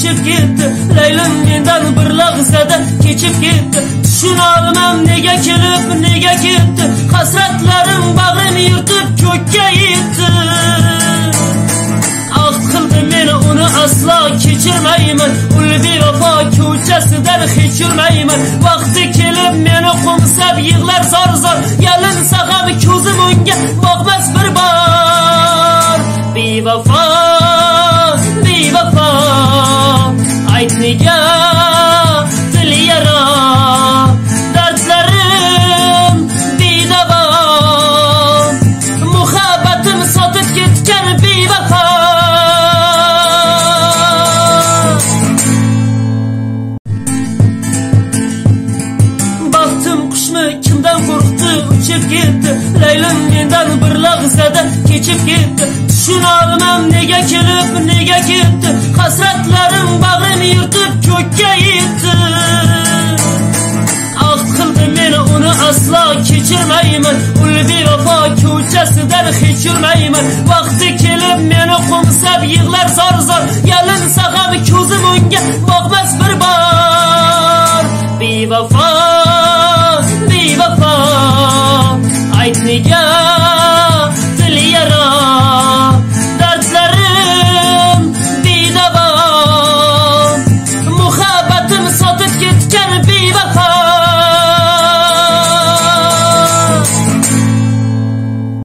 uchib ketdi. Laylim mendan bir lahzada kechib ketdi. Tushunolmam nega kelib, nega ketdi. Hasratlarim bag'rim yirtib ko'kka yetdi. Qildi meni uni aslo kechirmayman. Ul bevafo ko'chasidan hech yurmayman. Vaqti kelib meni qo'msab yig'lar zor-zor. Yalinsa ham ko'zim unga boqmas bir bor. Bevafo, bevafo, ayt nega dil yara. Dardlarim bedavo, muhabbatim sotib ketgan bevafo. Kimdan qo'rqdi, uchib ketdi. Laylim mendan bir lahzada kechib ketdi. Tushunolmam nega kelib, nega ketdi. Hasratlarim bag'rim yirtib ko'kka yetdi. Qildi meni uni aslo kechirmayman. Ul bevafo ko'chasidan hech yurmayman. Vaqti kelib meni qo'msab yig'lar zor-zor. Yalinsa ham ko'zim unga boqmas.